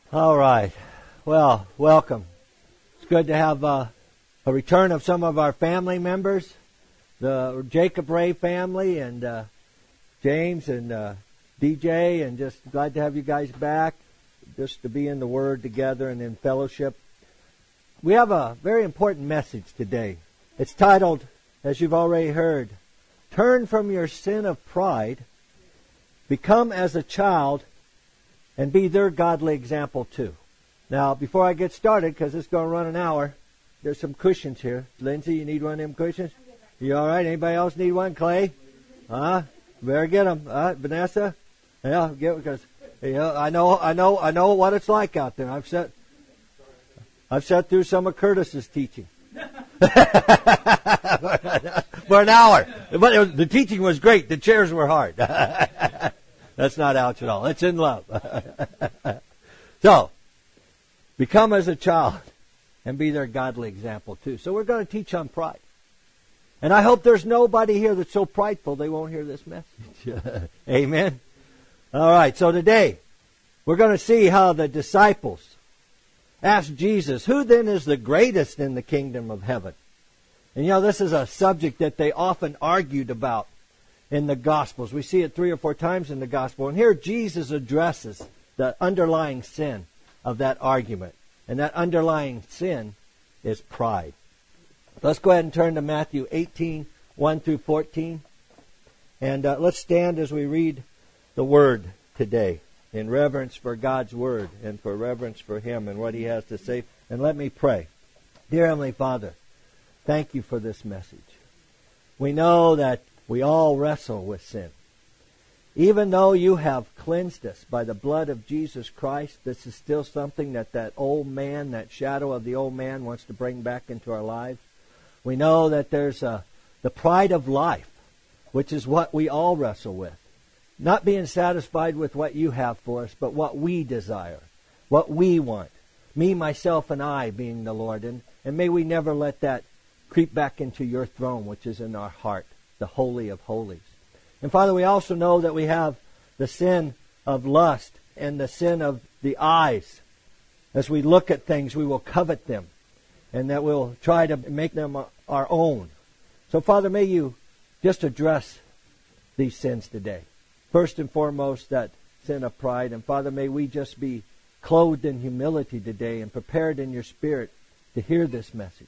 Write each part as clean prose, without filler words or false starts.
All right. Well, welcome. It's good to have a return of some of our family members, the Jacob Ray family and James and DJ, and just glad to have you guys back, just to be in the Word together and in fellowship. We have a very important message today. It's titled, as you've already heard, Turn from your sin of pride, become as a child, and be their godly example too. Now, before I get started, because it's going to run an hour, there's some cushions here. Lindsay, you need one of them cushions? You all right? Anybody else need one? Clay? Better get them. Vanessa? Yeah, get them, because I know what it's like out there. I've sat through some of Curtis's teaching. For an hour. But the teaching was great. The chairs were hard. That's not ouch at all. It's in love. So, become as a child and be their godly example too. So we're going to teach on pride. And I hope there's nobody here that's so prideful they won't hear this message. Amen. All right, so today we're going to see how the disciples asked Jesus, who then is the greatest in the kingdom of heaven? And this is a subject that they often argued about in the Gospels. We see it 3 or 4 times in the Gospel. And here Jesus addresses the underlying sin of that argument. And that underlying sin is pride. Let's go ahead and turn to Matthew 18, 1 through 14. And let's stand as we read the Word today in reverence for God's Word and for reverence for Him and what He has to say. And let me pray. Dear Heavenly Father, thank you for this message. We know that we all wrestle with sin. Even though you have cleansed us by the blood of Jesus Christ, this is still something that old man, that shadow of the old man wants to bring back into our lives. We know that there's the pride of life, which is what we all wrestle with. Not being satisfied with what you have for us, but what we desire, what we want. Me, myself, and I being the Lord. And may we never let that creep back into your throne, which is in our heart, the Holy of Holies. And Father, we also know that we have the sin of lust and the sin of the eyes. As we look at things, we will covet them, and that we'll try to make them our own. So Father, may you just address these sins today. First and foremost, that sin of pride. And Father, may we just be clothed in humility today and prepared in your Spirit to hear this message.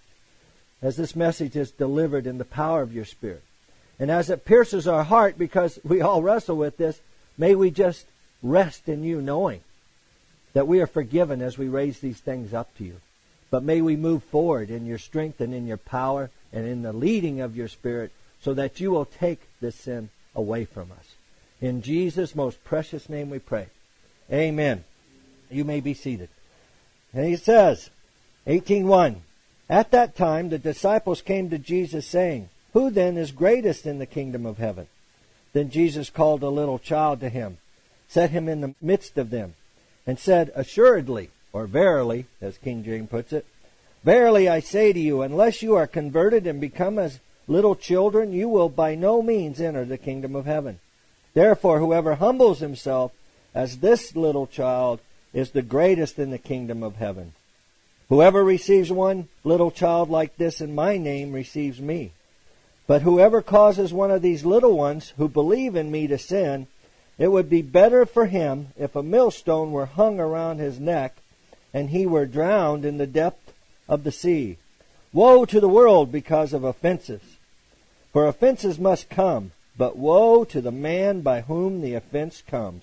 As this message is delivered in the power of your Spirit. And as it pierces our heart, because we all wrestle with this, may we just rest in you, knowing that we are forgiven as we raise these things up to you. But may we move forward in your strength and in your power and in the leading of your Spirit, so that you will take this sin away from us. In Jesus' most precious name we pray. Amen. You may be seated. And he says, 18:1, At that time the disciples came to Jesus saying, Who then is greatest in the kingdom of heaven? Then Jesus called a little child to him, set him in the midst of them, and said, Assuredly, or verily, as King James puts it, Verily I say to you, unless you are converted and become as little children, you will by no means enter the kingdom of heaven. Therefore, whoever humbles himself as this little child is the greatest in the kingdom of heaven. Whoever receives one little child like this in my name receives me. But whoever causes one of these little ones who believe in me to sin, it would be better for him if a millstone were hung around his neck and he were drowned in the depth of the sea. Woe to the world because of offenses! For offenses must come, but woe to the man by whom the offense comes.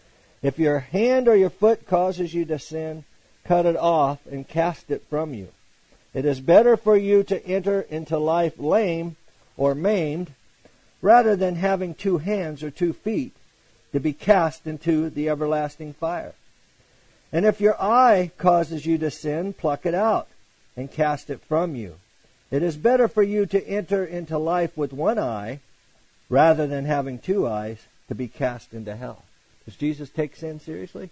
If your hand or your foot causes you to sin, cut it off and cast it from you. It is better for you to enter into life lame or maimed, rather than having 2 hands or 2 feet to be cast into the everlasting fire. And if your eye causes you to sin, pluck it out and cast it from you. It is better for you to enter into life with 1 eye, rather than having 2 eyes to be cast into hell. Does Jesus take sin seriously?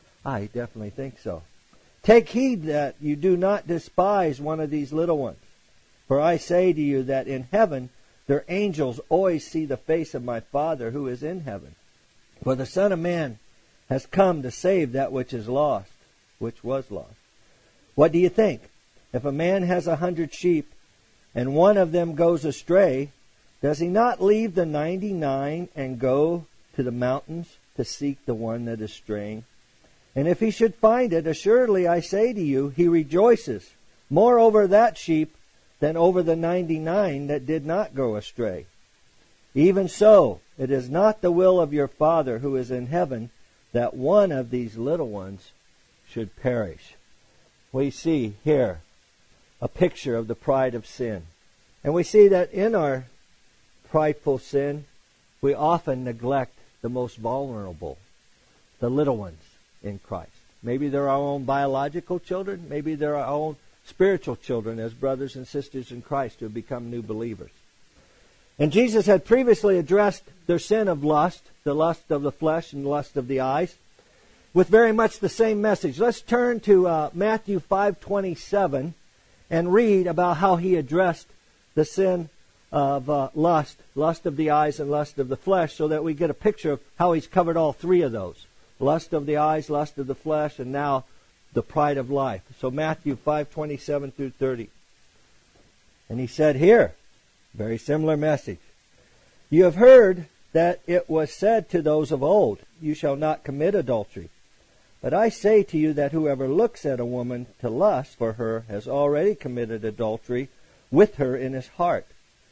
I definitely think so. Take heed that you do not despise one of these little ones. For I say to you that in heaven their angels always see the face of my Father who is in heaven. For the Son of Man has come to save that which is lost. which was lost. What do you think? If a man has 100 sheep, and one of them goes astray, does he not leave the 99 and go to the mountains to seek the one that is straying? And if he should find it, assuredly I say to you, he rejoices more over that sheep than over the 99 that did not go astray. Even so, it is not the will of your Father who is in heaven that one of these little ones should perish. We see here a picture of the pride of sin. And we see that in our prideful sin, we often neglect the most vulnerable, the little ones in Christ. Maybe they're our own biological children. Maybe they're our own spiritual children as brothers and sisters in Christ who have become new believers. And Jesus had previously addressed their sin of lust, the lust of the flesh and the lust of the eyes, with very much the same message. Let's turn to Matthew 5:27 and read about how he addressed the sin of lust of the eyes and lust of the flesh, so that we get a picture of how he's covered all three of those. Lust of the eyes, lust of the flesh, and now the pride of life. So Matthew 5:27 through 30. And he said here, very similar message. You have heard that it was said to those of old, you shall not commit adultery. But I say to you that whoever looks at a woman to lust for her has already committed adultery with her in his heart.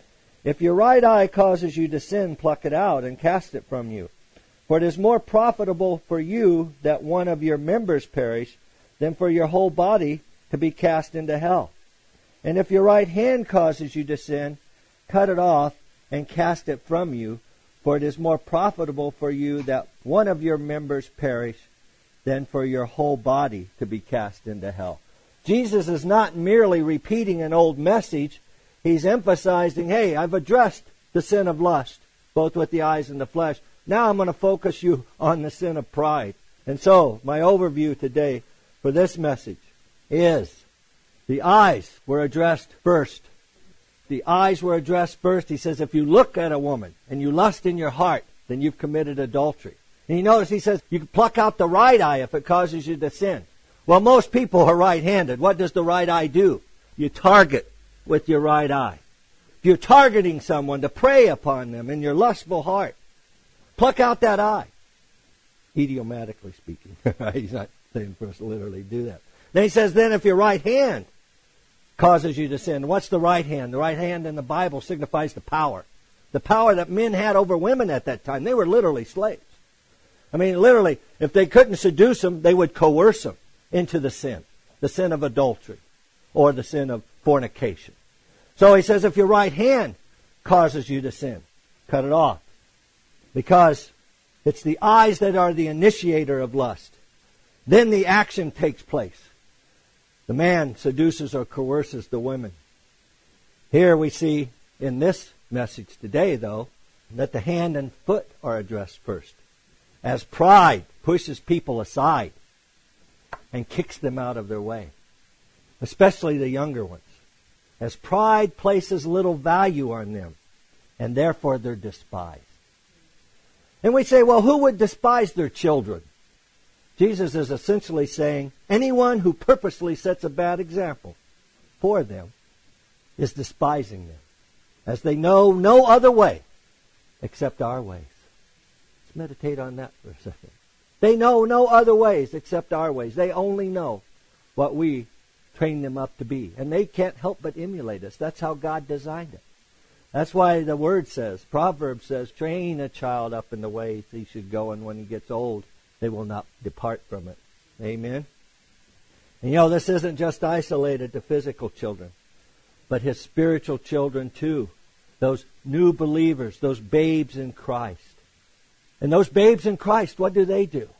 If your right eye causes you to sin, pluck it out and cast it from you. For it is more profitable for you that one of your members perish than for your whole body to be cast into hell. And if your right hand causes you to sin, cut it off and cast it from you. For it is more profitable for you that one of your members perish than for your whole body to be cast into hell. Jesus is not merely repeating an old message. He's emphasizing, hey, I've addressed the sin of lust, both with the eyes and the flesh. Now I'm going to focus you on the sin of pride. And so, my overview today for this message is the eyes were addressed first. The eyes were addressed first. He says, if you look at a woman and you lust in your heart, then you've committed adultery. And you notice he says, you can pluck out the right eye if it causes you to sin. Well, most people are right-handed. What does the right eye do? You target with your right eye. If you're targeting someone to prey upon them in your lustful heart, pluck out that eye. Idiomatically speaking. He's not saying for us to literally do that. Then he says, then if your right hand causes you to sin. What's the right hand? The right hand in the Bible signifies the power. The power that men had over women at that time. They were literally slaves. I mean, literally, if they couldn't seduce them, they would coerce them into the sin of adultery, or the sin of fornication. So he says, if your right hand causes you to sin, cut it off. Because it's the eyes that are the initiator of lust. Then the action takes place. The man seduces or coerces the women. Here we see in this message today, though, that the hand and foot are addressed first. As pride pushes people aside and kicks them out of their way, especially the younger ones. As pride places little value on them, and therefore they're despised. And we say, well, who would despise their children? Jesus is essentially saying, anyone who purposely sets a bad example for them is despising them, as they know no other way except our ways. Let's meditate on that for a second. They know no other ways except our ways. They only know what we train them up to be. And they can't help but emulate us. That's how God designed it. That's why the Word says, Proverbs says, train a child up in the way he should go, and when he gets old, they will not depart from it. Amen? And you know, this isn't just isolated to physical children, but his spiritual children too. Those new believers, those babes in Christ. And those babes in Christ, what do?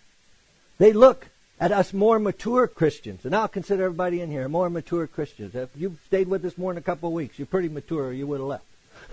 They look at us more mature Christians. And I'll consider everybody in here more mature Christians. If you've stayed with us more than a couple of weeks, you're pretty mature, or you would have left.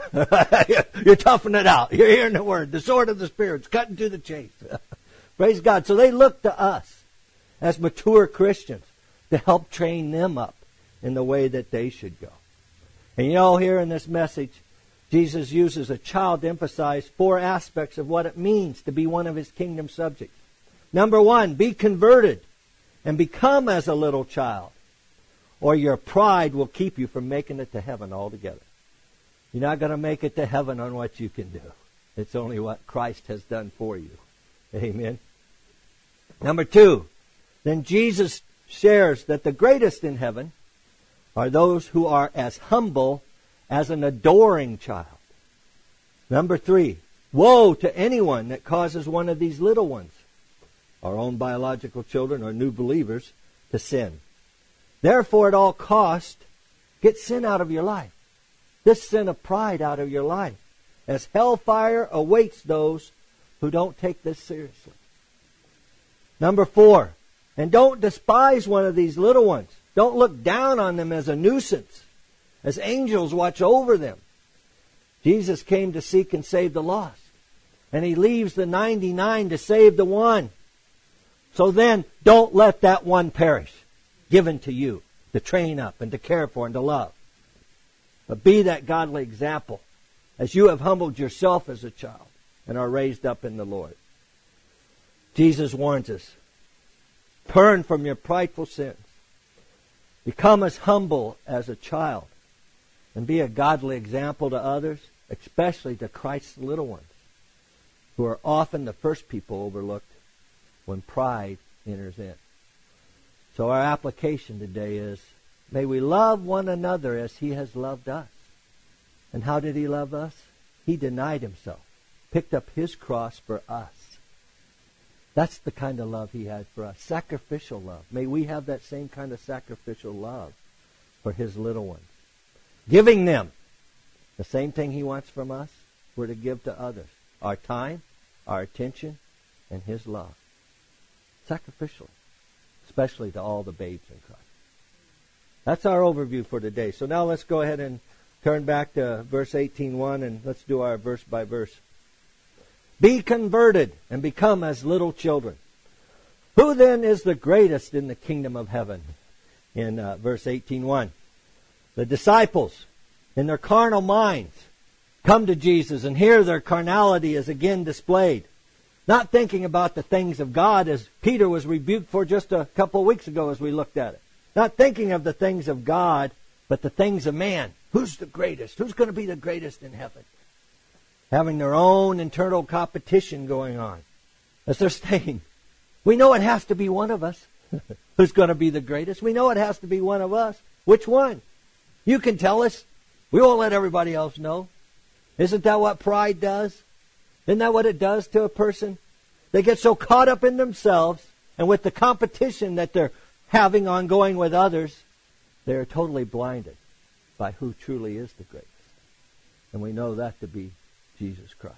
You're toughing it out. You're hearing the word. The sword of the Spirit's cutting to the chase. Praise God. So they look to us as mature Christians to help train them up in the way that they should go. And you know, here in this message, Jesus uses a child to emphasize 4 aspects of what it means to be one of his kingdom subjects. Number 1, be converted and become as a little child, or your pride will keep you from making it to heaven altogether. You're not going to make it to heaven on what you can do. It's only what Christ has done for you. Amen. Number 2, then Jesus shares that the greatest in heaven are those who are as humble as an adoring child. Number 3, woe to anyone that causes one of these little ones, our own biological children or new believers, to sin. Therefore, at all cost, get sin out of your life. This sin of pride out of your life, as hellfire awaits those who don't take this seriously. Number 4, and don't despise one of these little ones. Don't look down on them as a nuisance, as angels watch over them. Jesus came to seek and save the lost, and He leaves the 99 to save the one. So then, don't let that one perish, given to you to train up and to care for and to love. But be that godly example as you have humbled yourself as a child and are raised up in the Lord. Jesus warns us, turn from your prideful sins. Become as humble as a child and be a godly example to others, especially to Christ's little ones, who are often the first people overlooked when pride enters in. So our application today is, may we love one another as He has loved us. And how did He love us? He denied Himself, picked up His cross for us. That's the kind of love He had for us, sacrificial love. May we have that same kind of sacrificial love for His little ones. Giving them the same thing He wants from us, we're to give to others. Our time, our attention, and His love. Sacrificially, especially to all the babes in Christ. That's our overview for today. So now let's go ahead and turn back to verse 18:1 and let's do our verse by verse. Be converted and become as little children. Who then is the greatest in the kingdom of heaven? In verse 18:1. The disciples, in their carnal minds, come to Jesus and here their carnality is again displayed. Not thinking about the things of God as Peter was rebuked for just a couple of weeks ago as we looked at it. Not thinking of the things of God, but the things of man. Who's the greatest? Who's going to be the greatest in heaven? Having their own internal competition going on. As they're saying, we know it has to be one of us who's going to be the greatest. We know it has to be one of us. Which one? You can tell us. We won't let everybody else know. Isn't that what pride does? Isn't that what it does to a person? They get so caught up in themselves and with the competition that they're having ongoing with others, they are totally blinded by who truly is the greatest. And we know that to be Jesus Christ.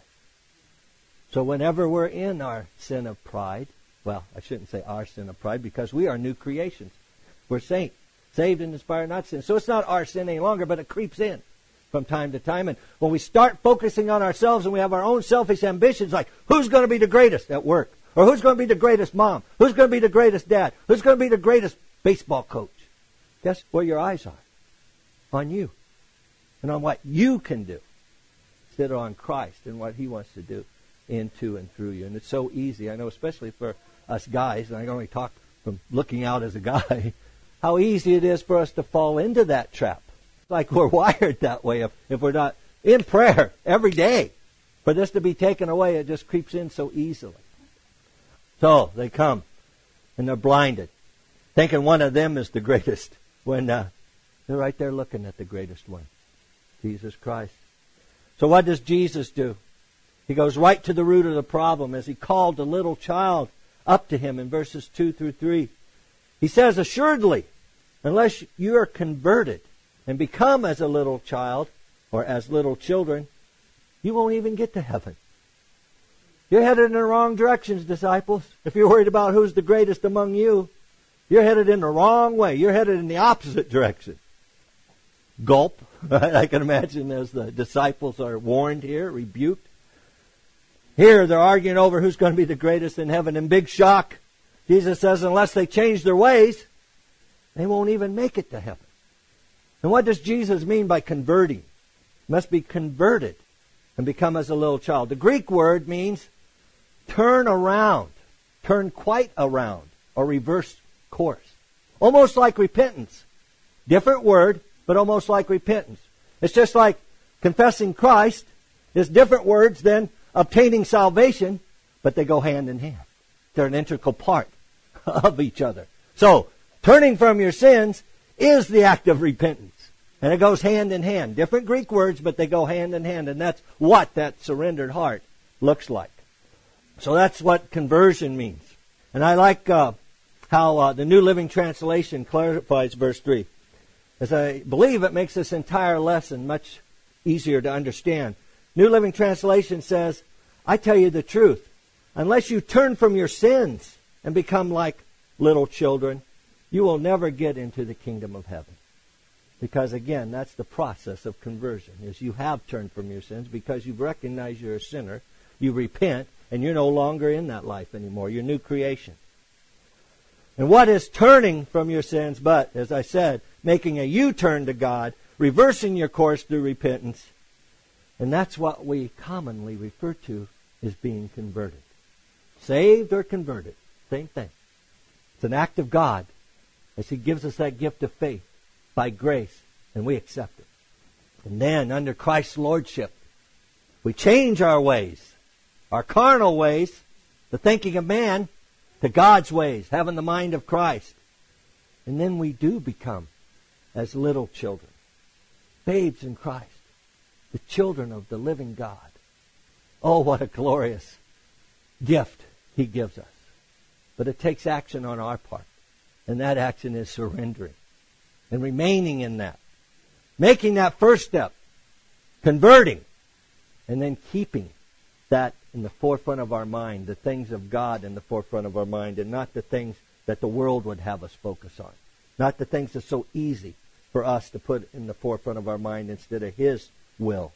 So whenever we're in our sin of pride, well, I shouldn't say our sin of pride because we are new creations. We're saints, saved and inspired, not sin. So it's not our sin any longer, but it creeps in from time to time. And when we start focusing on ourselves and we have our own selfish ambitions, like who's going to be the greatest at work? Or who's going to be the greatest mom? Who's going to be the greatest dad? Who's going to be the greatest baseball coach? Guess where your eyes are? On you. And on what you can do. Instead of on Christ and what He wants to do into and through you. And it's so easy. I know especially for us guys, and I can only talk from looking out as a guy, how easy it is for us to fall into that trap. Like we're wired that way if we're not in prayer every day. For this to be taken away, it just creeps in so easily. So they come and they're blinded, thinking one of them is the greatest when they're right there looking at the greatest one, Jesus Christ. So what does Jesus do? He goes right to the root of the problem as He called the little child up to Him in verses 2 through 3. He says, assuredly, unless you are converted and become as a little child or as little children, you won't even get to heaven. You're headed in the wrong directions, disciples. If you're worried about who's the greatest among you, you're headed in the wrong way. You're headed in the opposite direction. Gulp. I can imagine as the disciples are warned here, rebuked. Here they're arguing over who's going to be the greatest in heaven. In big shock, Jesus says unless they change their ways, they won't even make it to heaven. And what does Jesus mean by converting? Must be converted and become as a little child. The Greek word means turn around, turn quite around, or reverse course. Almost like repentance. Different word, but almost like repentance. It's just like confessing Christ is different words than obtaining salvation, but they go hand in hand. They're an integral part of each other. So, turning from your sins is the act of repentance. And it goes hand in hand. Different Greek words, but they go hand in hand. And that's what that surrendered heart looks like. So that's what conversion means. And I like how the New Living Translation clarifies verse 3. As I believe it makes this entire lesson much easier to understand. New Living Translation says, I tell you the truth. Unless you turn from your sins and become like little children, you will never get into the kingdom of heaven. Because again, that's the process of conversion, is you have turned from your sins because you've recognized you're a sinner, you repent, and you're no longer in that life anymore. You're a new creation. And what is turning from your sins but, as I said, making a U-turn to God, reversing your course through repentance, and that's what we commonly refer to as being converted. Saved or converted, same thing. It's an act of God as He gives us that gift of faith by grace, and we accept it. And then, under Christ's lordship, we change our ways, our carnal ways, the thinking of man, to God's ways, having the mind of Christ. And then we do become as little children, babes in Christ, the children of the living God. Oh, what a glorious gift He gives us. But it takes action on our part. And that action is surrendering and remaining in that. Making that first step. Converting. And then keeping that in the forefront of our mind. The things of God in the forefront of our mind. And not the things that the world would have us focus on. Not the things that's so easy for us to put in the forefront of our mind instead of His will.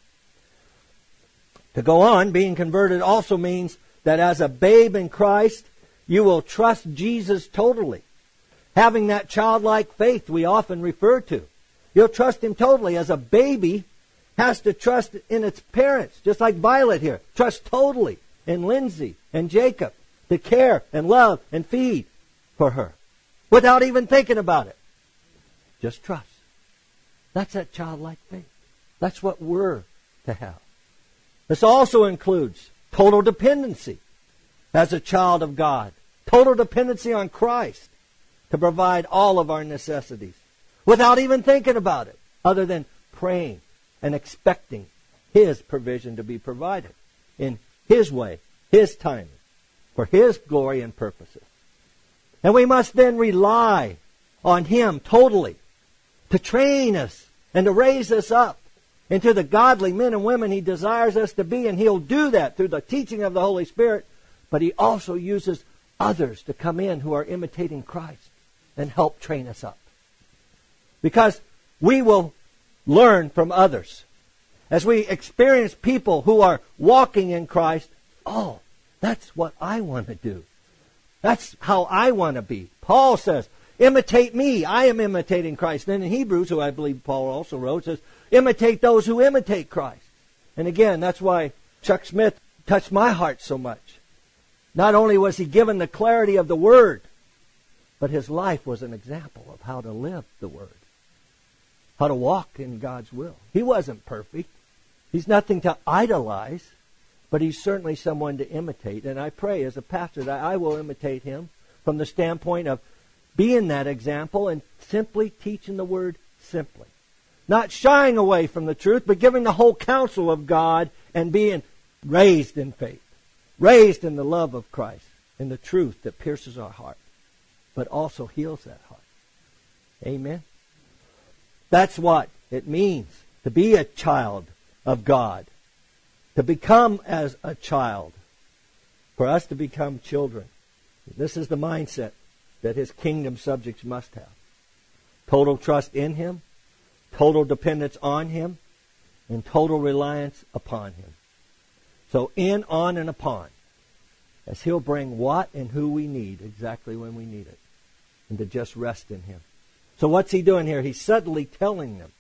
To go on, being converted also means that as a babe in Christ, you will trust Jesus totally. Having that childlike faith we often refer to. You'll trust Him totally. As a baby has to trust in its parents, just like Violet here. Trust totally in Lindsay and Jacob to care and love and feed for her without even thinking about it. Just trust. That's that childlike faith. That's what we're to have. This also includes total dependency as a child of God. Total dependency on Christ to provide all of our necessities without even thinking about it, other than praying and expecting His provision to be provided in His way, His timing, for His glory and purposes. And we must then rely on Him totally to train us and to raise us up into the godly men and women He desires us to be. And He'll do that through the teaching of the Holy Spirit. But He also uses others to come in who are imitating Christ and help train us up. Because we will learn from others. As we experience people who are walking in Christ, oh, that's what I want to do. That's how I want to be. Paul says, imitate me. I am imitating Christ. Then in Hebrews, who I believe Paul also wrote, says, imitate those who imitate Christ. And again, that's why Chuck Smith touched my heart so much. Not only was he given the clarity of the Word, but his life was an example of how to live the Word. How to walk in God's will. He wasn't perfect. He's nothing to idolize, but he's certainly someone to imitate. And I pray as a pastor that I will imitate him from the standpoint of being that example and simply teaching the Word simply. Not shying away from the truth, but giving the whole counsel of God and being raised in faith. Raised in the love of Christ, in the truth that pierces our heart, but also heals that heart. Amen? That's what it means to be a child of God. To become as a child. For us to become children. This is the mindset that His kingdom subjects must have. Total trust in Him, total dependence on Him, and total reliance upon Him. So in, on, and upon. As He'll bring what and who we need exactly when we need it. And to just rest in Him. So what's He doing here? He's subtly telling them.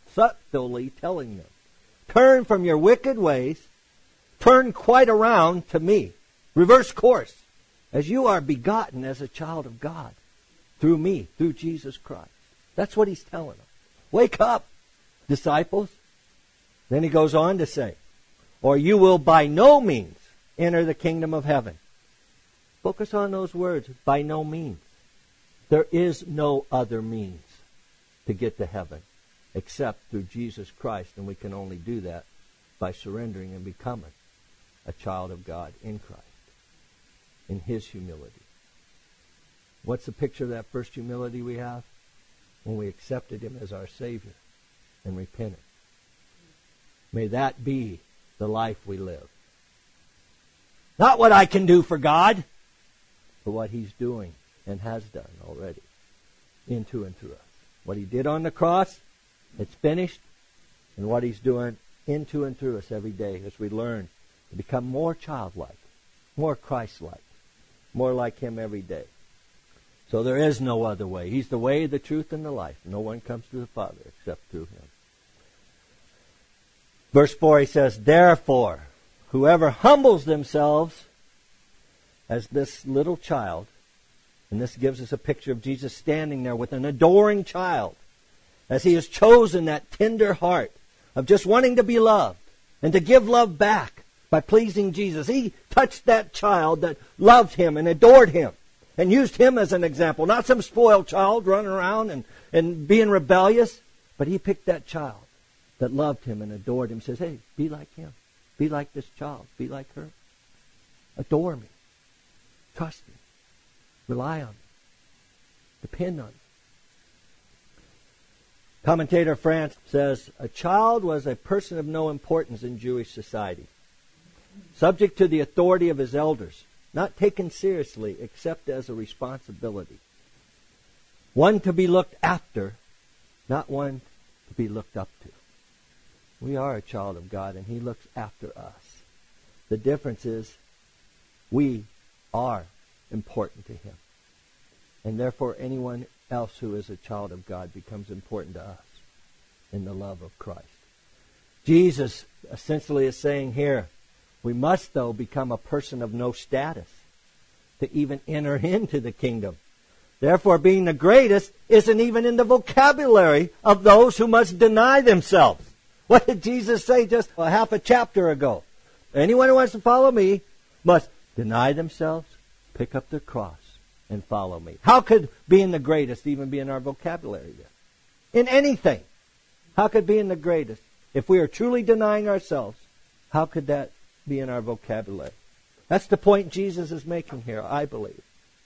Turn from your wicked ways. Turn quite around to me. Reverse course. As you are begotten as a child of God. through me, through Jesus Christ. That's what he's telling them. Wake up, disciples. Then he goes on to say, or you will by no means enter the kingdom of heaven. Focus on those words, by no means. There is no other means to get to heaven except through Jesus Christ, and we can only do that by surrendering and becoming a child of God in Christ, in his humility. What's the picture of that first humility we have? When we accepted him as our Savior and repented. May that be the life we live. Not what I can do for God, but what he's doing and has done already into and through us. What he did on the cross, it's finished, and what he's doing into and through us every day as we learn to become more childlike, more Christ-like, more like him every day. So there is no other way. He's the way, the truth, and the life. No one comes to the Father except through him. Verse 4, he says, therefore, whoever humbles themselves as this little child, and this gives us a picture of Jesus standing there with an adoring child, as he has chosen that tender heart of just wanting to be loved and to give love back by pleasing Jesus. He touched that child that loved him and adored him and used him as an example. Not some spoiled child running around and being rebellious, but he picked that child that loved him and adored him. Says, hey, be like him. Be like this child. Be like her. Adore me. Trust me. Rely on me. Depend on me. Commentator France says, a child was a person of no importance in Jewish society, subject to the authority of his elders, not taken seriously except as a responsibility. One to be looked after, not one to be looked up to. We are a child of God, and he looks after us. The difference is we are important to him. And therefore anyone else who is a child of God becomes important to us in the love of Christ. Jesus essentially is saying here, we must, though, become a person of no status to even enter into the kingdom. Therefore, being the greatest isn't even in the vocabulary of those who must deny themselves. What did Jesus say just a half a chapter ago? Anyone who wants to follow me must deny themselves, pick up their cross, and follow me. How could being the greatest even be in our vocabulary then? In anything. How could being the greatest? If we are truly denying ourselves, how could that be in our vocabulary? That's the point Jesus is making here, I believe.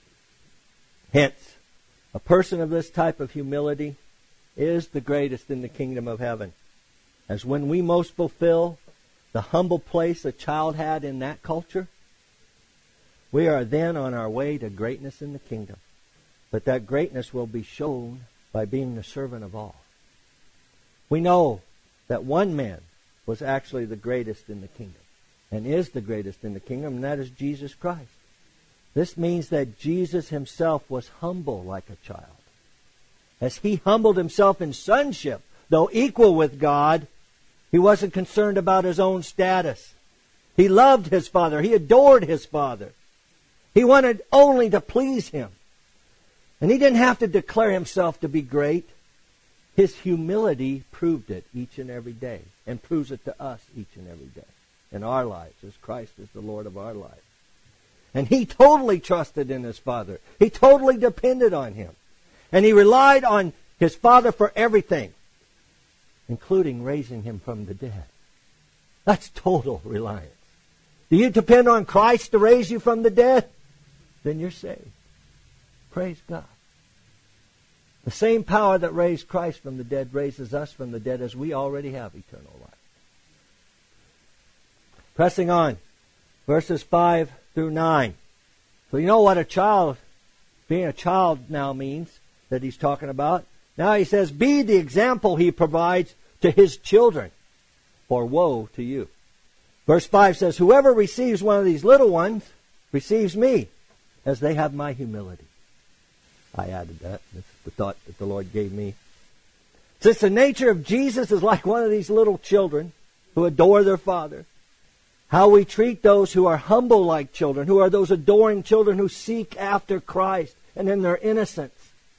Hence, a person of this type of humility is the greatest in the kingdom of heaven. As when we most fulfill the humble place a child had in that culture, we are then on our way to greatness in the kingdom. But that greatness will be shown by being the servant of all. We know that one man was actually the greatest in the kingdom and is the greatest in the kingdom, and that is Jesus Christ. This means that Jesus himself was humble like a child. As he humbled himself in sonship, though equal with God, he wasn't concerned about his own status. He loved his Father. He adored his Father. He wanted only to please him. And he didn't have to declare himself to be great. His humility proved it each and every day, and proves it to us each and every day in our lives, as Christ is the Lord of our lives. And he totally trusted in his Father. He totally depended on him. And he relied on his Father for everything, including raising him from the dead. That's total reliance. Do you depend on Christ to raise you from the dead? Then you're saved. Praise God. The same power that raised Christ from the dead raises us from the dead, as we already have eternal life. Pressing on, verses 5 through 9. So you know what being a child now means that he's talking about. Now he says, be the example he provides to his children, or woe to you. Verse 5 says, whoever receives one of these little ones receives me, as they have my humility. I added that. That's the thought that the Lord gave me. Since the nature of Jesus is like one of these little children who adore their Father, how we treat those who are humble like children, who are those adoring children who seek after Christ and in their innocence,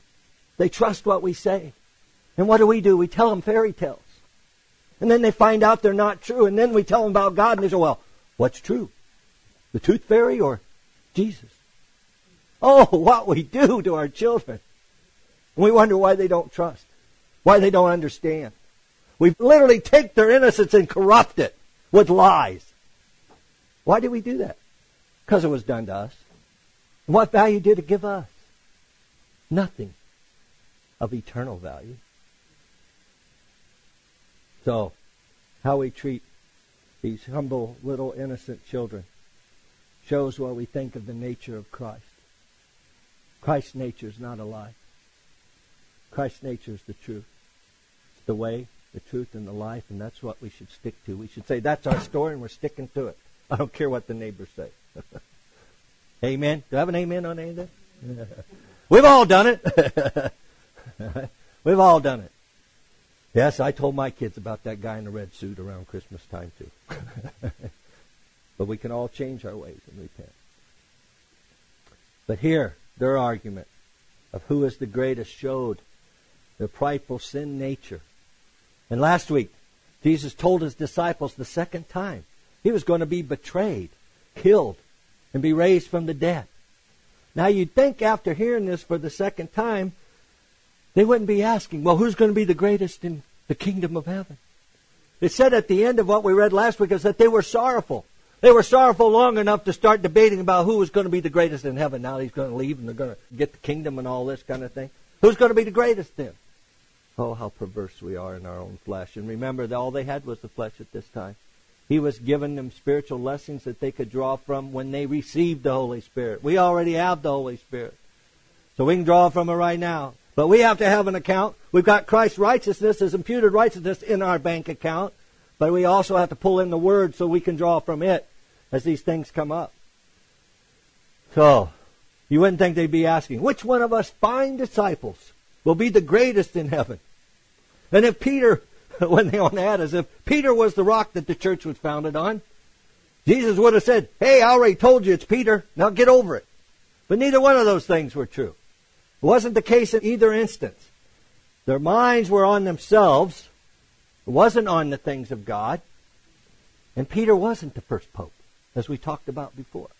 They trust what we say. And what do? We tell them fairy tales. And then they find out they're not true. And then we tell them about God and they say, well, what's true? The tooth fairy or Jesus? Oh, what we do to our children. And we wonder why they don't trust. Why they don't understand. We literally take their innocence and corrupt it with lies. Why did we do that? Because it was done to us. And what value did it give us? Nothing of eternal value. So, how we treat these humble, little, innocent children shows what we think of the nature of Christ. Christ's nature is not a lie. Christ's nature is the truth. It's the way, the truth, and the life, and that's what we should stick to. We should say, that's our story, and we're sticking to it. I don't care what the neighbors say. Amen? Do I have an amen on anything? We've all done it. We've all done it. Yes, I told my kids about that guy in the red suit around Christmas time too. But we can all change our ways and repent. But here, their argument of who is the greatest showed their prideful sin nature. And last week, Jesus told his disciples the second time he was going to be betrayed, killed, and be raised from the dead. Now you'd think after hearing this for the second time, they wouldn't be asking, well, who's going to be the greatest in the kingdom of heaven? It said at the end of what we read last week is that they were sorrowful. They were sorrowful long enough to start debating about who was going to be the greatest in heaven. Now he's going to leave and they're going to get the kingdom and all this kind of thing. Who's going to be the greatest then? Oh, how perverse we are in our own flesh. And remember that all they had was the flesh at this time. He was giving them spiritual lessons that they could draw from when they received the Holy Spirit. We already have the Holy Spirit. So we can draw from it right now. But we have to have an account. We've got Christ's righteousness, His imputed righteousness in our bank account. But we also have to pull in the Word so we can draw from it as these things come up. So, you wouldn't think they'd be asking, which one of us fine disciples will be the greatest in heaven? And if Peter, when they on that, as if Peter was the rock that the church was founded on, Jesus would have said, hey, I already told you it's Peter, now get over it. But neither one of those things were true. It wasn't the case in either instance. Their minds were on themselves. It wasn't on the things of God. And Peter wasn't the first pope, as we talked about before.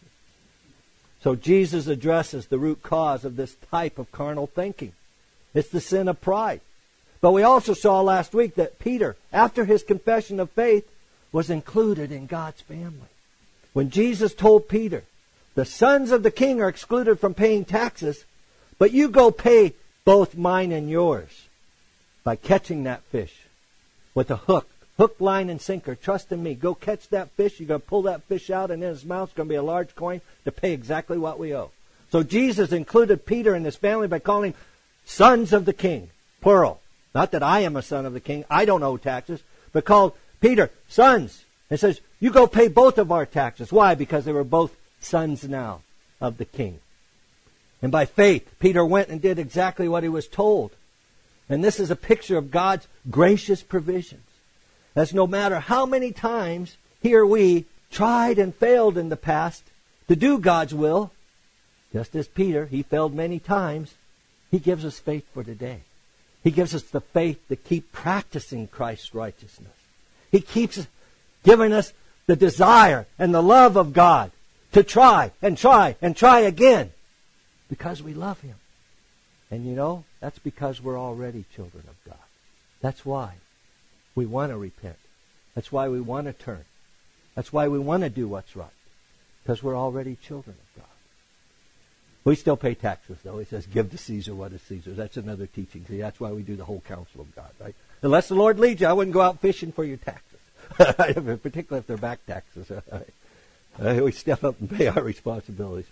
So Jesus addresses the root cause of this type of carnal thinking. It's the sin of pride. But we also saw last week that Peter, after his confession of faith, was included in God's family. When Jesus told Peter, the sons of the king are excluded from paying taxes, but you go pay both mine and yours by catching that fish with a hook, line, and sinker. Trust in me. Go catch that fish. You're going to pull that fish out, and in his mouth's going to be a large coin to pay exactly what we owe. So Jesus included Peter and his family by calling him sons of the king, plural. Not that I am a son of the king. I don't owe taxes. But called Peter sons. It says, you go pay both of our taxes. Why? Because they were both sons now of the king. And by faith, Peter went and did exactly what he was told. And this is a picture of God's gracious provisions. As no matter how many times he or we tried and failed in the past to do God's will, just as Peter, he failed many times, he gives us faith for today. He gives us the faith to keep practicing Christ's righteousness. He keeps giving us the desire and the love of God to try and try and try again because we love Him. And you know, that's because we're already children of God. That's why we want to repent. That's why we want to turn. That's why we want to do what's right. Because we're already children of God. We still pay taxes, though. He says, give to Caesar what is Caesar's. That's another teaching. See, that's why we do the whole counsel of God, right? Unless the Lord leads you, I wouldn't go out fishing for your taxes. Particularly if they're back taxes. We step up and pay our responsibilities.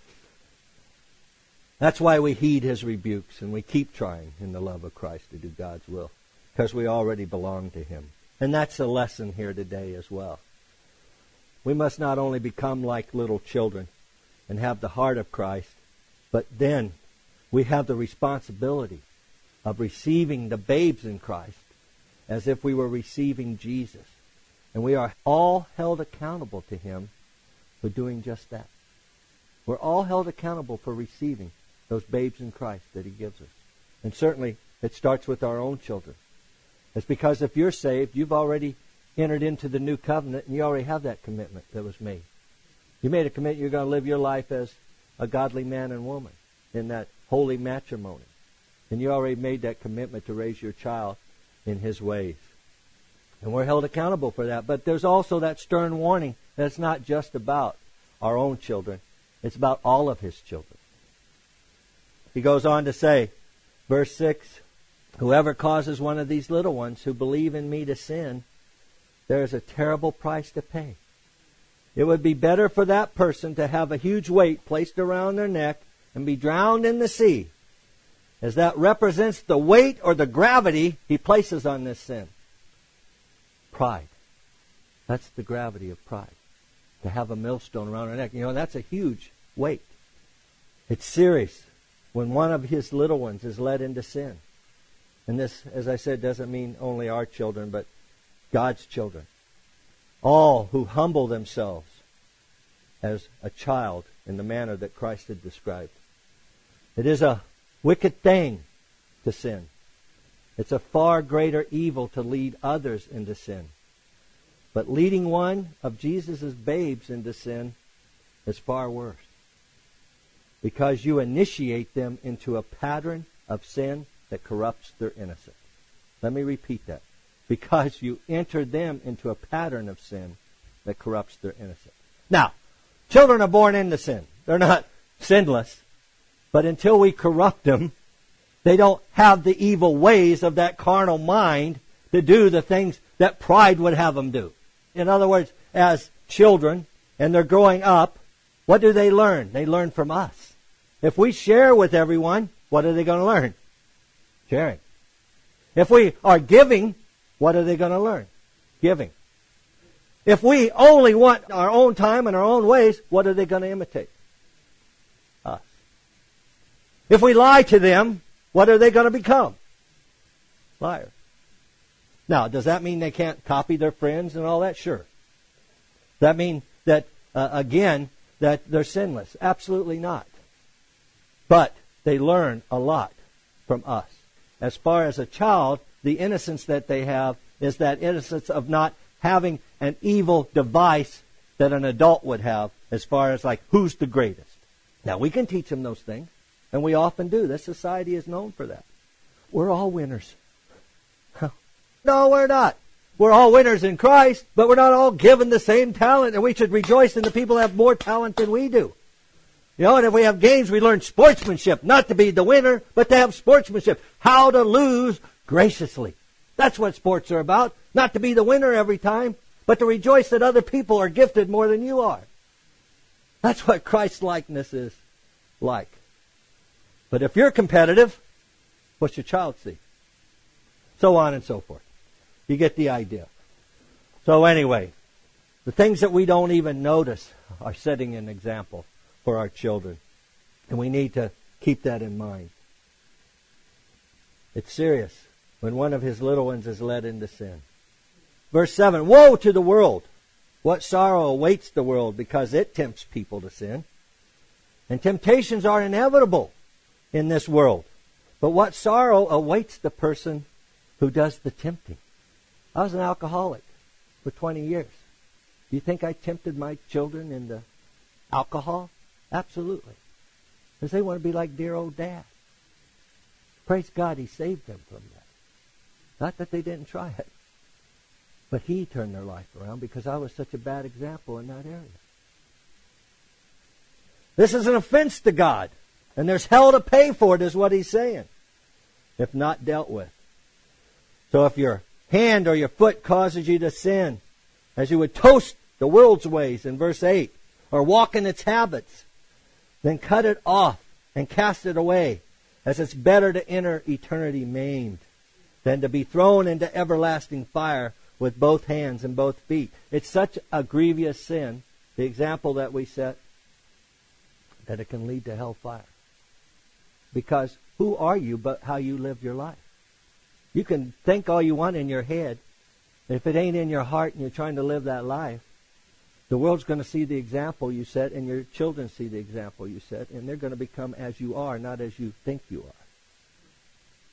That's why we heed His rebukes and we keep trying in the love of Christ to do God's will. Because we already belong to Him. And that's a lesson here today as well. We must not only become like little children and have the heart of Christ, but then we have the responsibility of receiving the babes in Christ as if we were receiving Jesus. And we are all held accountable to Him for doing just that. We're all held accountable for receiving those babes in Christ that He gives us. And certainly it starts with our own children. It's because if you're saved, you've already entered into the new covenant, and you already have that commitment that was made. You made a commitment you're going to live your life as a godly man and woman in that holy matrimony. And you already made that commitment to raise your child in His ways. And we're held accountable for that. But there's also that stern warning that it's not just about our own children. It's about all of His children. He goes on to say, verse 6, whoever causes one of these little ones who believe in me to sin, there is a terrible price to pay. It would be better for that person to have a huge weight placed around their neck and be drowned in the sea, as that represents the weight or the gravity He places on this sin. Pride. That's the gravity of pride. To have a millstone around our neck. You know, that's a huge weight. It's serious when one of His little ones is led into sin. And this, as I said, doesn't mean only our children, but God's children. All who humble themselves as a child in the manner that Christ had described. It is a wicked thing to sin. It's a far greater evil to lead others into sin. But leading one of Jesus' babes into sin is far worse. Because you initiate them into a pattern of sin that corrupts their innocence. Let me repeat that. Because you enter them into a pattern of sin that corrupts their innocence. Now, children are born into sin. They're not sinless. But until we corrupt them, they don't have the evil ways of that carnal mind to do the things that pride would have them do. In other words, as children, and they're growing up, what do they learn? They learn from us. If we share with everyone, what are they going to learn? Sharing. If we are giving, what are they going to learn? Giving. If we only want our own time and our own ways, what are they going to imitate? Us. If we lie to them, what are they going to become? Liars. Now, does that mean they can't copy their friends and all that? Sure. Does that mean that, again, that they're sinless? Absolutely not. But they learn a lot from us. As far as a child, the innocence that they have is that innocence of not having an evil device that an adult would have as far as like, who's the greatest? Now, we can teach them those things, and we often do. This society is known for that. We're all winners. No, we're not. We're all winners in Christ, but we're not all given the same talent, and we should rejoice in the people that have more talent than we do. You know, and if we have games, we learn sportsmanship, not to be the winner, but to have sportsmanship. How to lose graciously. That's what sports are about. Not to be the winner every time, but to rejoice that other people are gifted more than you are. That's what Christ-likeness is like. But if you're competitive, what's your child see? So on and so forth. You get the idea. So anyway, the things that we don't even notice are setting an example for our children. And we need to keep that in mind. It's serious when one of His little ones is led into sin. Verse 7, woe to the world! What sorrow awaits the world because it tempts people to sin. And temptations are inevitable in this world. But what sorrow awaits the person who does the tempting? I was an alcoholic for 20 years. Do you think I tempted my children into alcohol? Absolutely. Because they want to be like dear old Dad. Praise God, He saved them from that. Not that they didn't try it. But He turned their life around because I was such a bad example in that area. This is an offense to God. And there's hell to pay for it, is what He's saying, if not dealt with. So if your hand or your foot causes you to sin, as you would toast the world's ways in verse 8, or walk in its habits, then cut it off and cast it away, as it's better to enter eternity maimed than to be thrown into everlasting fire with both hands and both feet. It's such a grievous sin, the example that we set, that it can lead to hellfire. Because who are you but how you live your life? You can think all you want in your head. If it ain't in your heart and you're trying to live that life, the world's going to see the example you set, and your children see the example you set, and they're going to become as you are, not as you think you are.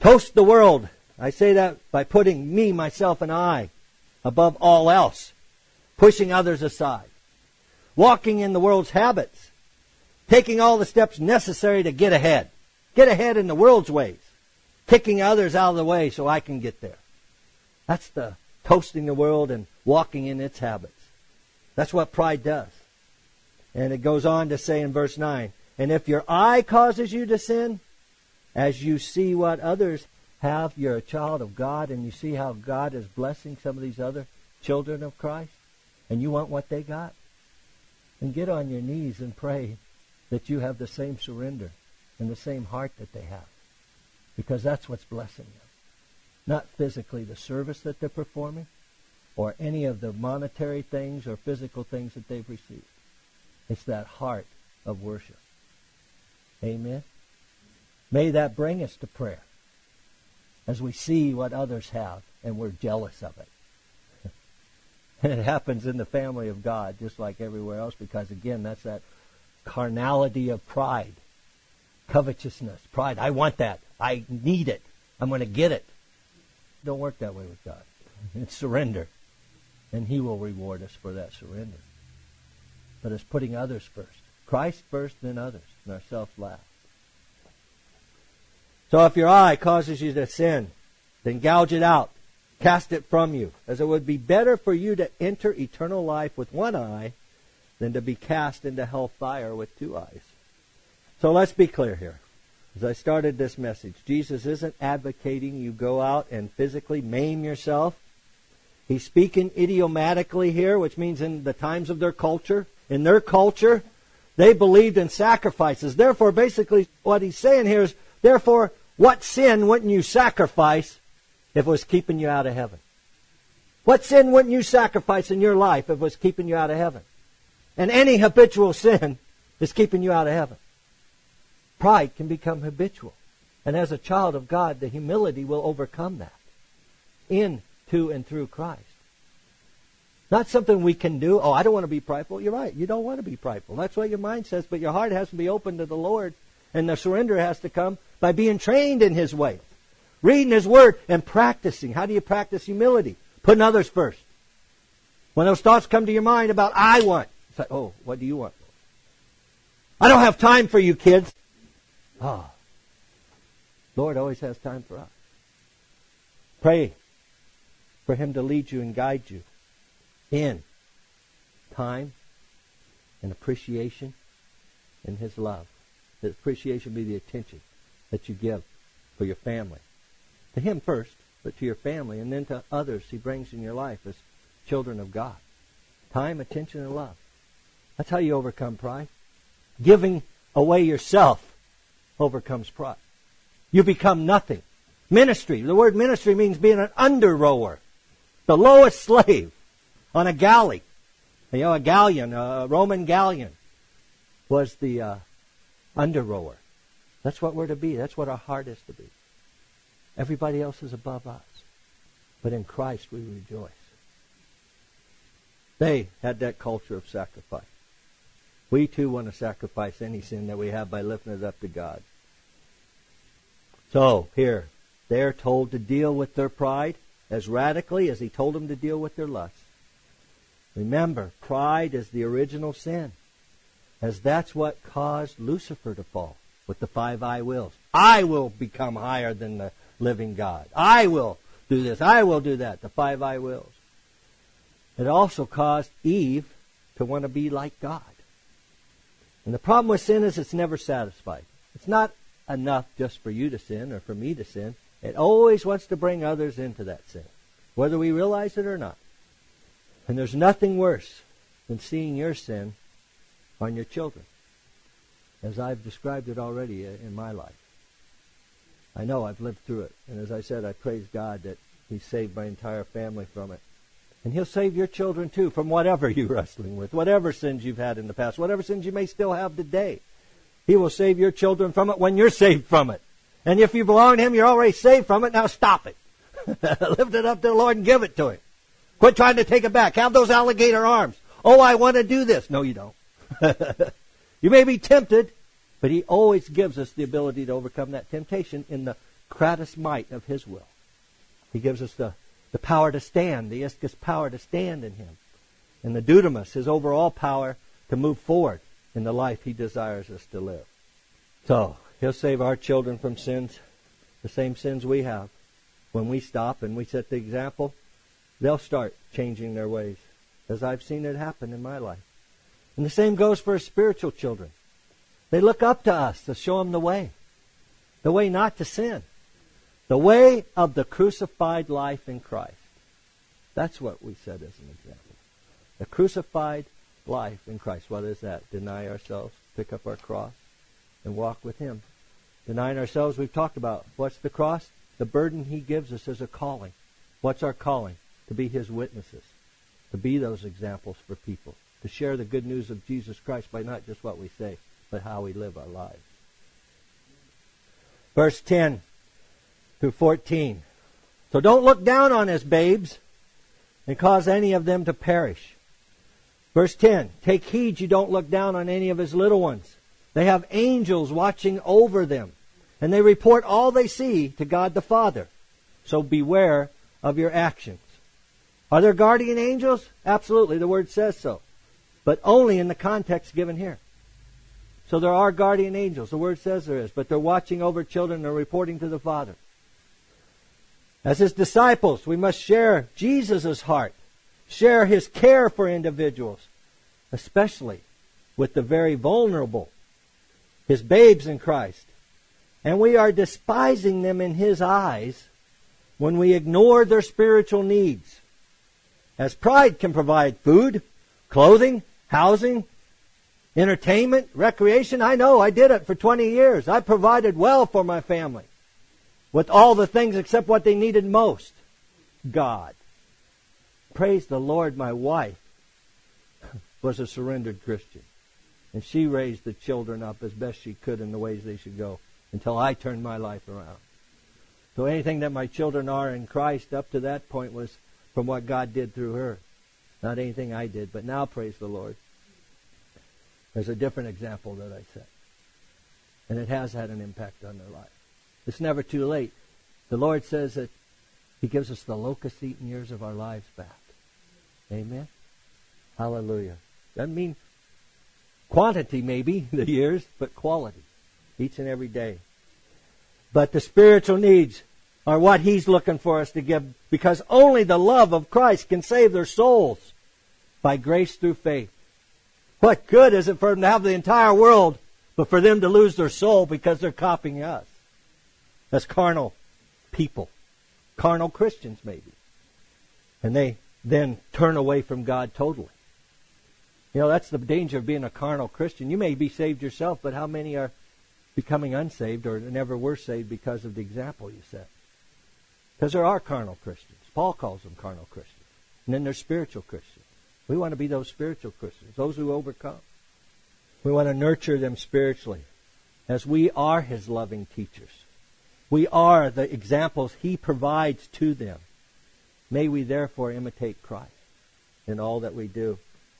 Toast the world. I say that by putting me, myself, and I above all else. Pushing others aside. Walking in the world's habits. Taking all the steps necessary to get ahead. Get ahead in the world's ways. Kicking others out of the way so I can get there. That's the toasting the world and walking in its habits. That's what pride does. And it goes on to say in verse 9, and if your eye causes you to sin, as you see what others have, you're a child of God, and you see how God is blessing some of these other children of Christ, and you want what they got, and get on your knees and pray that you have the same surrender and the same heart that they have, because that's what's blessing them. Not physically the service that they're performing, or any of the monetary things or physical things that they've received. It's that heart of worship. Amen. May that bring us to prayer as we see what others have and we're jealous of it. And it happens in the family of God just like everywhere else, because again, that's that carnality of pride. Covetousness, pride. I want that. I need it. I'm going to get it. Don't work that way with God. It's surrender. And He will reward us for that surrender. But it's putting others first. Christ first, then others, and ourselves last. So if your eye causes you to sin, then gouge it out. Cast it from you, as it would be better for you to enter eternal life with one eye than to be cast into hellfire with two eyes. So let's be clear here. As I started this message, Jesus isn't advocating you go out and physically maim yourself. He's speaking idiomatically here, which means in the times of their culture. In their culture, they believed in sacrifices. Therefore, basically, what he's saying here is, therefore, what sin wouldn't you sacrifice if it was keeping you out of heaven? What sin wouldn't you sacrifice in your life if it was keeping you out of heaven? And any habitual sin is keeping you out of heaven. Pride can become habitual. And as a child of God, the humility will overcome that in, to, and through Christ. Not something we can do. Oh, I don't want to be prideful. You're right. You don't want to be prideful. That's what your mind says. But your heart has to be open to the Lord. And the surrender has to come by being trained in His way. Reading His Word and practicing. How do you practice humility? Putting others first. When those thoughts come to your mind about I want. It's like, oh, what do you want? I don't have time for you kids. Ah, Lord always has time for us. Pray for Him to lead you and guide you in time and appreciation in His love. The appreciation be the attention that you give for your family. To Him first, but to your family, and then to others He brings in your life as children of God. Time, attention, and love. That's how you overcome pride. Giving away yourself overcomes pride. You become nothing. Ministry. The word ministry means being an under-rower. The lowest slave on a galley. You know, a galleon, a Roman galleon, was the under-rower. That's what we're to be. That's what our heart is to be. Everybody else is above us. But in Christ we rejoice. They had that culture of sacrifice. We too want to sacrifice any sin that we have by lifting it up to God. So, here, they're told to deal with their pride as radically as He told them to deal with their lust. Remember, pride is the original sin, as that's what caused Lucifer to fall with the 5 I wills. I will become higher than the living God. I will do this. I will do that. The 5 I wills. It also caused Eve to want to be like God. And the problem with sin is it's never satisfied. It's not enough just for you to sin or for me to sin. It always wants to bring others into that sin, whether we realize it or not. And there's nothing worse than seeing your sin on your children, as I've described it already in my life. I know I've lived through it. And as I said, I praise God that He saved my entire family from it. And He'll save your children too from whatever you're wrestling with, whatever sins you've had in the past, whatever sins you may still have today. He will save your children from it when you're saved from it. And if you belong to Him, you're already saved from it. Now stop it. Lift it up to the Lord and give it to Him. Quit trying to take it back. Have those alligator arms. Oh, I want to do this. No, you don't. You may be tempted, but He always gives us the ability to overcome that temptation in the kratos might of His will. He gives us the power to stand, the ischus power to stand in Him. And the dunamis, His overall power to move forward in the life He desires us to live. So, He'll save our children from sins, the same sins we have. When we stop and we set the example, they'll start changing their ways, as I've seen it happen in my life. And the same goes for spiritual children. They look up to us to show them the way not to sin, the way of the crucified life in Christ. That's what we said as an example. The crucified life in Christ. What is that? Deny ourselves, pick up our cross, and walk with Him. Denying ourselves, we've talked about. What's the cross? The burden He gives us is a calling. What's our calling? To be His witnesses. To be those examples for people. To share the good news of Jesus Christ by not just what we say, but how we live our lives. Verse 10 through 14. So don't look down on His babes and cause any of them to perish. Verse 10. Take heed you don't look down on any of His little ones. They have angels watching over them, and they report all they see to God the Father. So beware of your actions. Are there guardian angels? Absolutely, the Word says so. But only in the context given here. So there are guardian angels. The Word says there is. But they're watching over children and they're reporting to the Father. As His disciples, we must share Jesus' heart. Share His care for individuals. Especially with the very vulnerable. His babes in Christ. And we are despising them in His eyes when we ignore their spiritual needs. As pride can provide food, clothing, housing, entertainment, recreation. I know, I did it for 20 years. I provided well for my family. With all the things except what they needed most. God. Praise the Lord, my wife was a surrendered Christian. And she raised the children up as best she could in the ways they should go until I turned my life around. So anything that my children are in Christ up to that point was from what God did through her. Not anything I did, but now, praise the Lord, there's a different example that I set. And it has had an impact on their life. It's never too late. The Lord says that He gives us the locust-eaten years of our lives back. Amen? Hallelujah. Doesn't mean quantity maybe, the years, but quality. Each and every day. But the spiritual needs are what He's looking for us to give, because only the love of Christ can save their souls by grace through faith. What good is it for them to have the entire world, but for them to lose their soul because they're copying us? As carnal people. Carnal Christians maybe. And they then turn away from God totally. You know, that's the danger of being a carnal Christian. You may be saved yourself, but how many are becoming unsaved or never were saved because of the example you set? Because there are carnal Christians. Paul calls them carnal Christians. And then there's spiritual Christians. We want to be those spiritual Christians, those who overcome. We want to nurture them spiritually as we are His loving teachers. We are the examples He provides to them. May we therefore imitate Christ in all that we do.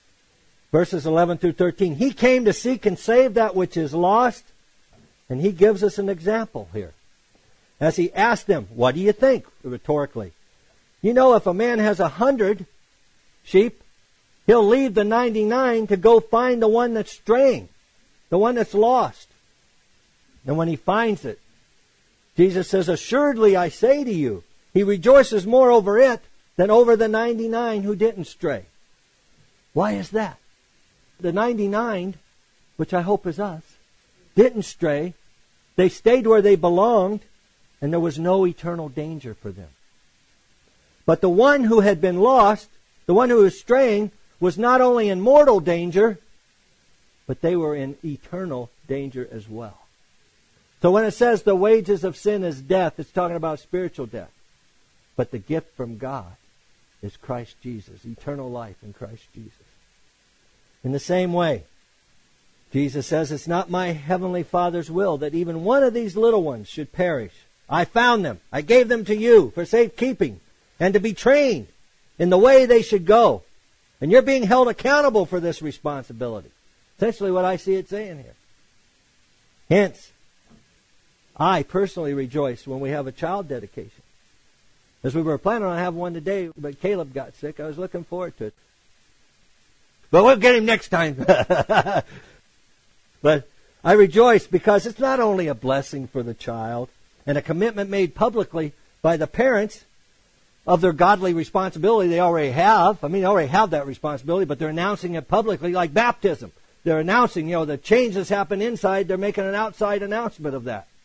Verses 11 through 13. He came to seek and save that which is lost. And He gives us an example here. As He asked them, what do you think? Rhetorically. You know, if a man has 100 sheep, he'll leave the 99 to go find the one that's straying. The one that's lost. And when he finds it, Jesus says, assuredly I say to you, He rejoices more over it than over the 99 who didn't stray. Why is that? The 99, which I hope is us, didn't stray. They stayed where they belonged, and there was no eternal danger for them. But the one who had been lost, the one who was straying, was not only in mortal danger, but they were in eternal danger as well. So when it says the wages of sin is death, it's talking about spiritual death. But the gift from God is Christ Jesus, eternal life in Christ Jesus. In the same way, Jesus says, it's not my heavenly Father's will that even one of these little ones should perish. I found them. I gave them to you for safekeeping and to be trained in the way they should go. And you're being held accountable for this responsibility. Essentially what I see it saying here. Hence, I personally rejoice when we have a child dedication. As we were planning on having one today, but Caleb got sick. I was looking forward to it. But we'll get him next time. But I rejoice because it's not only a blessing for the child and a commitment made publicly by the parents of their godly responsibility they already have. I mean, they already have that responsibility, but they're announcing it publicly like baptism. They're announcing, the change that's happened inside. They're making an outside announcement of that.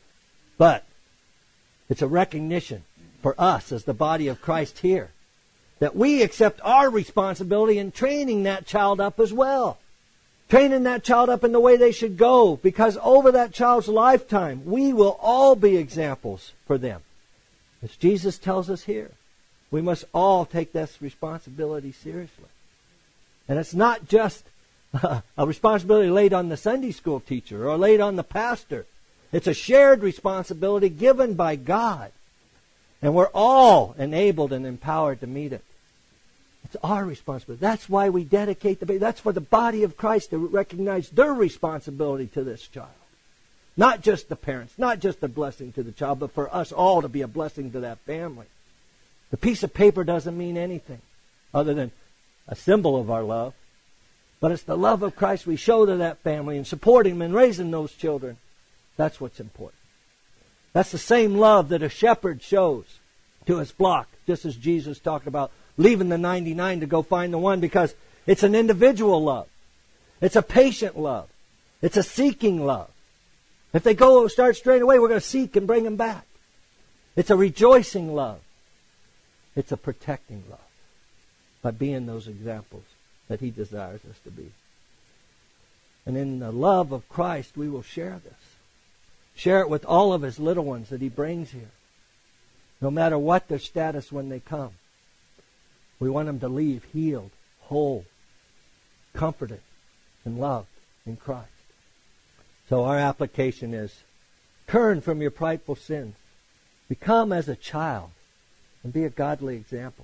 But it's a recognition for us as the body of Christ here that we accept our responsibility in training that child up as well. Training that child up in the way they should go, because over that child's lifetime, we will all be examples for them. As Jesus tells us here, we must all take this responsibility seriously. And it's not just a responsibility laid on the Sunday school teacher or laid on the pastor. It's a shared responsibility given by God. And we're all enabled and empowered to meet it. It's our responsibility. That's why we dedicate the baby. That's for the body of Christ to recognize their responsibility to this child. Not just the parents, not just a blessing to the child, but for us all to be a blessing to that family. The piece of paper doesn't mean anything other than a symbol of our love. But it's the love of Christ we show to that family and supporting them and raising those children. That's what's important. That's the same love that a shepherd shows to his flock, just as Jesus talked about leaving the 99 to go find the one, because it's an individual love. It's a patient love. It's a seeking love. If they start straying away, we're going to seek and bring them back. It's a rejoicing love. It's a protecting love by being those examples that He desires us to be. And in the love of Christ, we will share this. Share it with all of His little ones that He brings here. No matter what their status when they come. We want them to leave healed, whole, comforted, and loved in Christ. So our application is, turn from your prideful sins. Become as a child and be a godly example.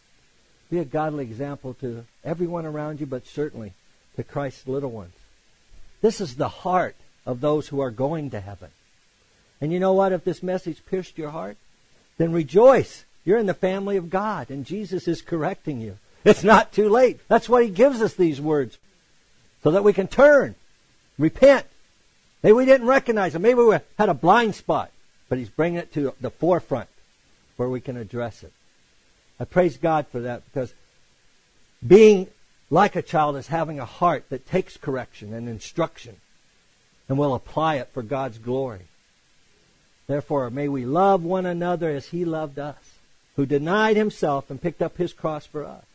Be a godly example to everyone around you, but certainly to Christ's little ones. This is the heart of those who are going to heaven. And you know what? If this message pierced your heart, then rejoice. You're in the family of God, and Jesus is correcting you. It's not too late. That's why He gives us these words, so that we can turn, repent. Maybe we didn't recognize it. Maybe we had a blind spot, but He's bringing it to the forefront where we can address it. I praise God for that, because being like a child is having a heart that takes correction and instruction and will apply it for God's glory. Therefore, may we love one another as He loved us, who denied Himself and picked up His cross for us.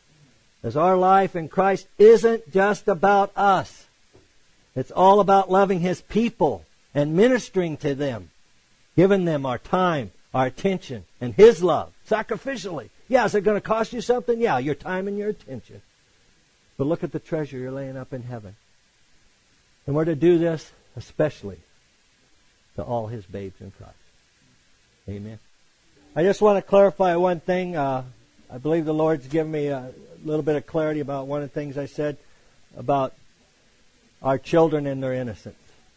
As our life in Christ isn't just about us. It's all about loving His people and ministering to them, giving them our time, our attention, and His love, sacrificially. Yeah, is it going to cost you something? Yeah, your time and your attention. But look at the treasure you're laying up in heaven. And we're to do this especially to all His babes in Christ. Amen. I just want to clarify one thing. I believe the Lord's given me a little bit of clarity about one of the things I said about our children and their innocence.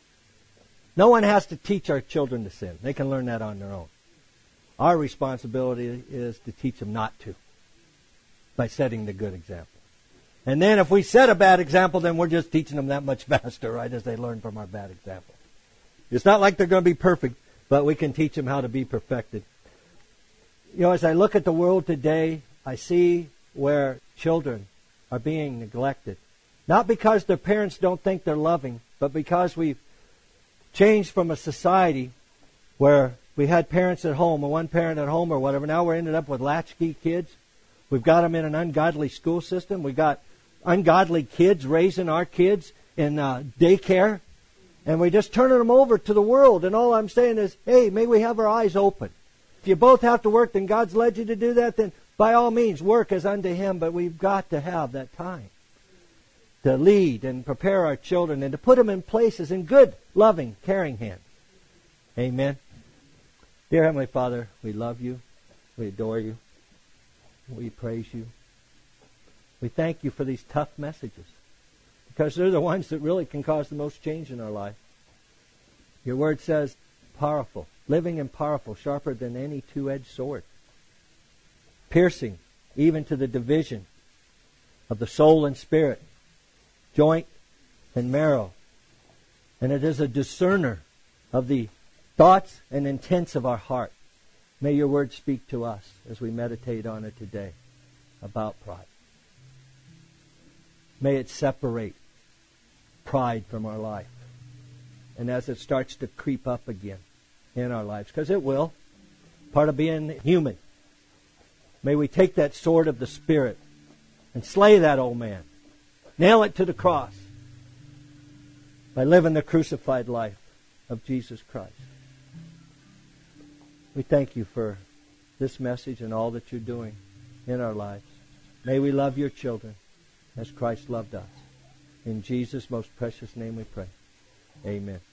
No one has to teach our children to sin. They can learn that on their own. Our responsibility is to teach them not to, by setting the good example. And then if we set a bad example, then we're just teaching them that much faster, right, as they learn from our bad example. It's not like they're going to be perfect, but we can teach them how to be perfected. As I look at the world today, I see where children are being neglected. Not because their parents don't think they're loving, but because we've changed from a society where we had parents at home, or one parent at home or whatever. Now we're ended up with latchkey kids. We've got them in an ungodly school system. We've got ungodly kids raising our kids in daycare. And we're just turning them over to the world. And all I'm saying is, hey, may we have our eyes open. If you both have to work, then God's led you to do that, then by all means work as unto Him. But we've got to have that time to lead and prepare our children and to put them in places in good, loving, caring hands. Amen. Dear Heavenly Father, we love You. We adore You. We praise You. We thank You for these tough messages, because they're the ones that really can cause the most change in our life. Your Word says powerful, living and powerful, sharper than any two-edged sword, piercing even to the division of the soul and spirit, joint and marrow. And it is a discerner of the thoughts and intents of our heart. May your word speak to us as we meditate on it today about pride. May it separate pride from our life. And as it starts to creep up again in our lives, because it will, part of being human, may we take that sword of the Spirit and slay that old man. Nail it to the cross by living the crucified life of Jesus Christ. We thank you for this message and all that you're doing in our lives. May we love your children as Christ loved us. In Jesus' most precious name we pray. Amen.